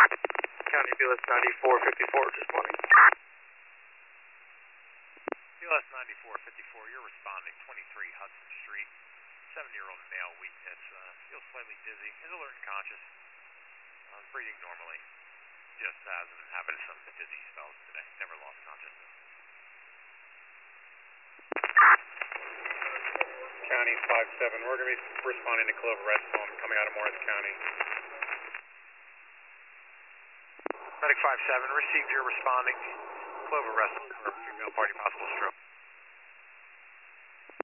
County BLS 9454, just morning. BLS 9454, you're responding 23 Hudson Street. 7-year-old male, weakness, feels slightly dizzy, is alert and conscious, breathing normally, just has been having some dizzy spells today, never lost consciousness. County 57, we're going to be responding to Clover Rest Home coming out of Morris County. Medic 57, received, you're responding, Clover Rest Home for female party possible stroke.